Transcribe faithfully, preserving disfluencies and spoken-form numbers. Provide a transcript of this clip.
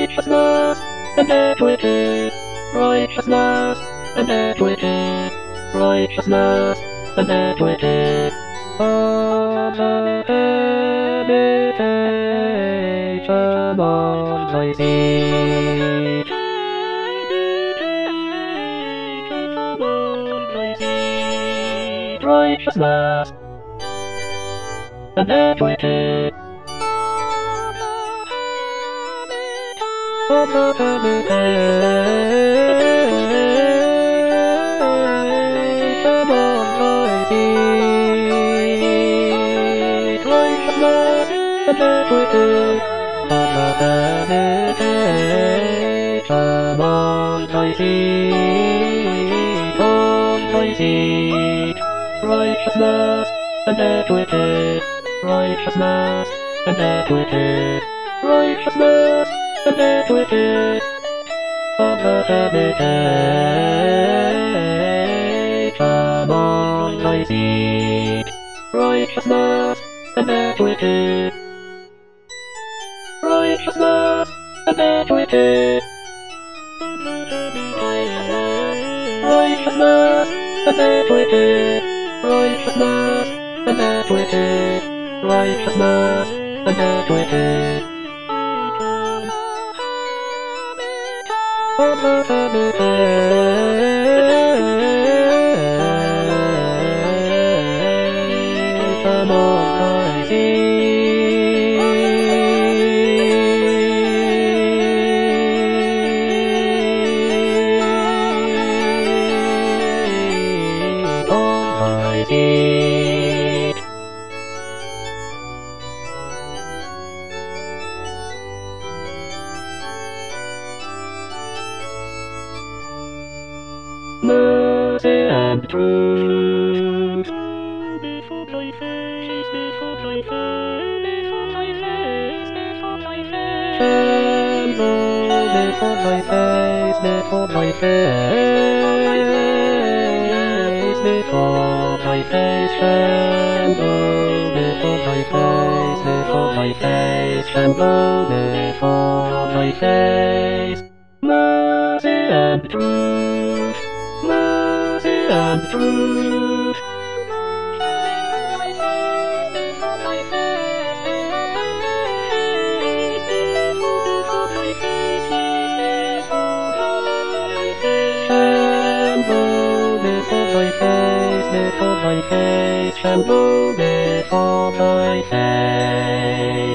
righteousness and equity, righteousness and equity, righteousness and equity. Of the habitation of thy seat. Righteousness and equity. Of the habitation of thy seat. Righteousness and equity. Of the habitation of thy seat. Of thy seat. Righteousness and equity, righteousness and equity, righteousness and equity. Of the habitation of thy seat, righteousness and equity, righteousness and equity. Righteousness and equity, righteousness and equity, righteousness and equity. Of the habitation of thy seat. Of thy seat. Mercy and truth. Before thy face, before thy face, before thy face, before thy face. Tremble before thy face, before thy face, before thy face. Tremble before thy face, before thy face. Tremble before thy face. Mercy and truth. Mercy and truth. Tremble before thy face, before thy face. Tremble before thy face.